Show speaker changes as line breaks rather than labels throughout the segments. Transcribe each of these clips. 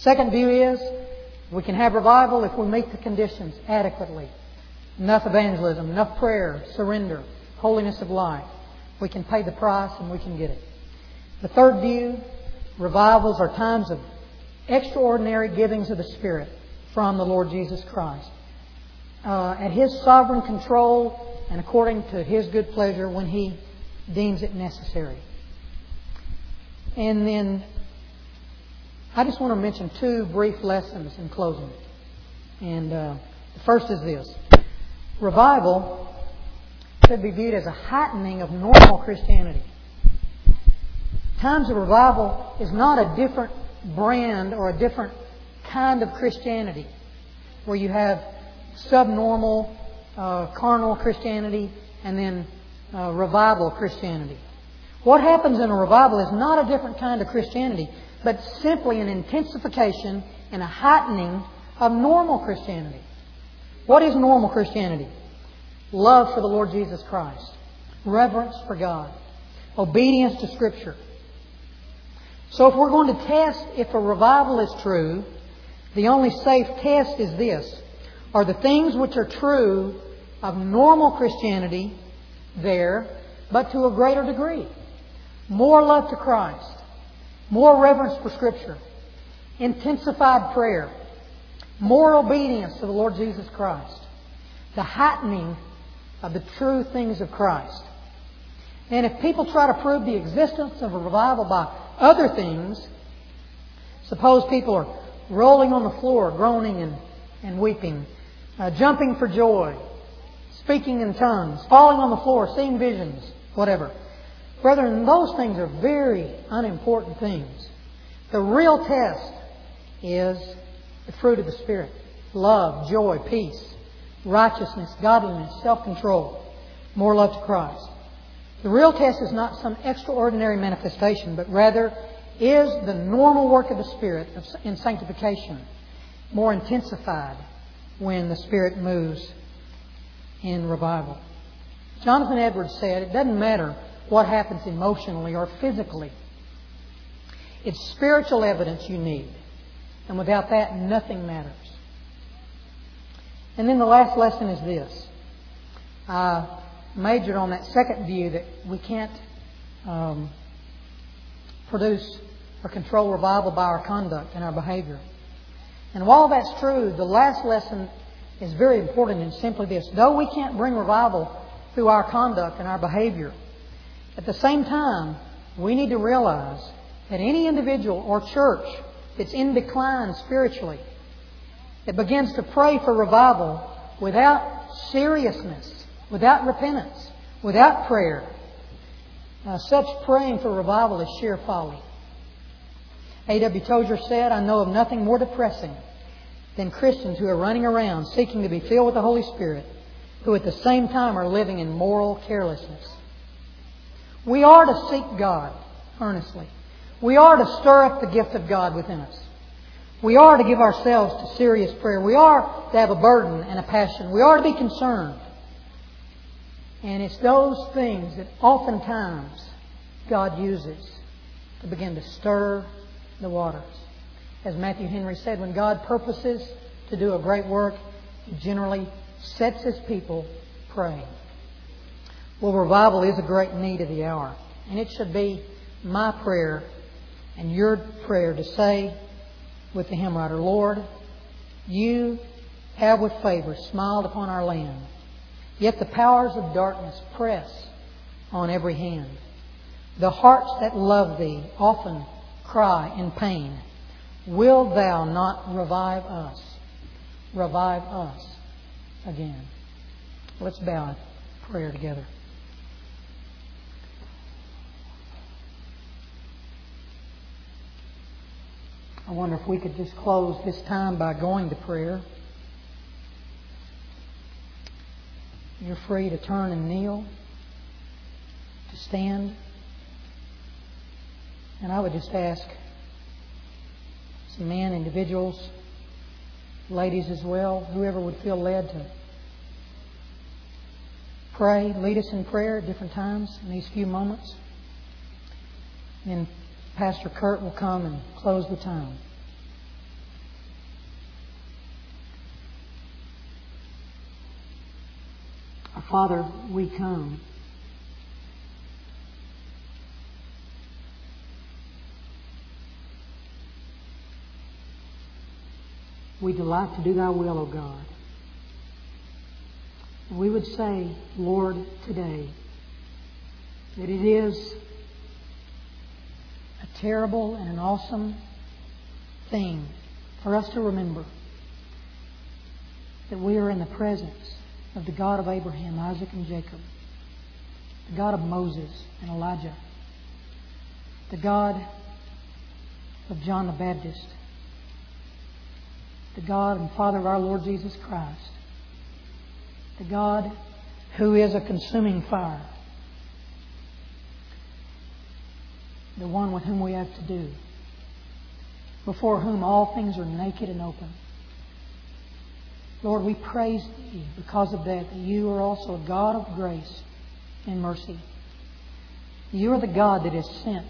Second view is we can have revival if we meet the conditions adequately. Enough evangelism, enough prayer, surrender, holiness of life. We can pay the price and we can get it. The third view, revivals are times of extraordinary givings of the Spirit from the Lord Jesus Christ. At His sovereign control and according to His good pleasure when He deems it necessary. And then I just want to mention two brief lessons in closing. And the first is this. Revival should be viewed as a heightening of normal Christianity. Times of revival is not a different brand or a different kind of Christianity where you have subnormal, carnal Christianity and then revival Christianity. What happens in a revival is not a different kind of Christianity, but simply an intensification and a heightening of normal Christianity. What is normal Christianity? Love for the Lord Jesus Christ, reverence for God, obedience to Scripture. So if we're going to test if a revival is true, the only safe test is this. Are the things which are true of normal Christianity there, but to a greater degree? More love to Christ, more reverence for Scripture, intensified prayer, more obedience to the Lord Jesus Christ, the heightening of the true things of Christ. And if people try to prove the existence of a revival by other things, suppose people are rolling on the floor, groaning and weeping, jumping for joy, speaking in tongues, falling on the floor, seeing visions, whatever. Brethren, those things are very unimportant things. The real test is the fruit of the Spirit. Love, joy, peace, righteousness, godliness, self-control, more love to Christ. The real test is not some extraordinary manifestation, but rather is the normal work of the Spirit in sanctification more intensified when the Spirit moves in revival. Jonathan Edwards said, it doesn't matter what happens emotionally or physically. It's spiritual evidence you need. And without that, nothing matters. And then the last lesson is this. I majored on that second view that we can't produce or control revival by our conduct and our behavior. And while that's true, the last lesson is very important and simply this. Though we can't bring revival through our conduct and our behavior, at the same time, we need to realize that any individual or church that's in decline spiritually, that begins to pray for revival without seriousness, without repentance, without prayer, such praying for revival is sheer folly. A.W. Tozer said, I know of nothing more depressing than Christians who are running around seeking to be filled with the Holy Spirit, who at the same time are living in moral carelessness. We are to seek God earnestly. We are to stir up the gift of God within us. We are to give ourselves to serious prayer. We are to have a burden and a passion. We are to be concerned. And it's those things that oftentimes God uses to begin to stir the waters. As Matthew Henry said, when God purposes to do a great work, He generally sets His people praying. Well, revival is a great need of the hour. And it should be my prayer and your prayer to say with the hymn writer, Lord, You have with favor smiled upon our land, yet the powers of darkness press on every hand. The hearts that love Thee often cry in pain, Will Thou not revive us? Revive us again. Let's bow in prayer together. I wonder if we could just close this time by going to prayer. You're free to turn and kneel, to stand. And I would just ask some men, individuals, ladies as well, whoever would feel led to pray, lead us in prayer at different times in these few moments. Then Pastor Kurt will come and close the time. Father, we come. We delight to do Thy will, O God. And we would say, Lord, today, that it is a terrible and an awesome thing for us to remember that we are in the presence of the God of Abraham, Isaac, and Jacob, the God of Moses and Elijah, the God of John the Baptist, the God and Father of our Lord Jesus Christ, the God who is a consuming fire, the one with whom we have to do, before whom all things are naked and open. Lord, we praise Thee because of that You are also a God of grace and mercy. You are the God that has sent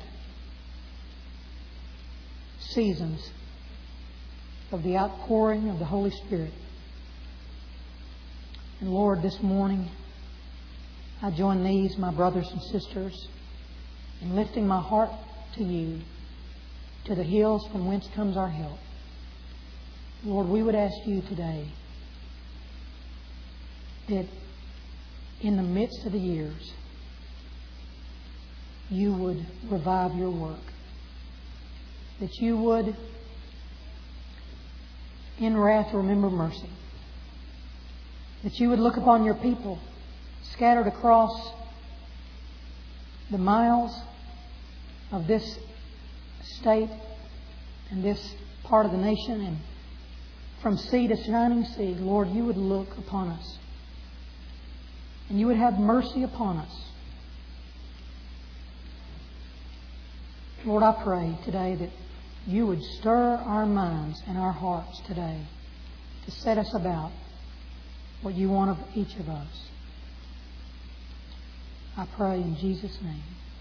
seasons of the outpouring of the Holy Spirit. And Lord, this morning I join these, my brothers and sisters, in lifting my heart to You, to the hills from whence comes our help. Lord, we would ask You today that in the midst of the years, You would revive Your work. That You would, in wrath, remember mercy. That You would look upon Your people scattered across the miles of this state and this part of the nation, and from sea to shining sea, Lord, You would look upon us. And You would have mercy upon us. Lord, I pray today that You would stir our minds and our hearts today to set us about what You want of each of us. I pray in Jesus' name.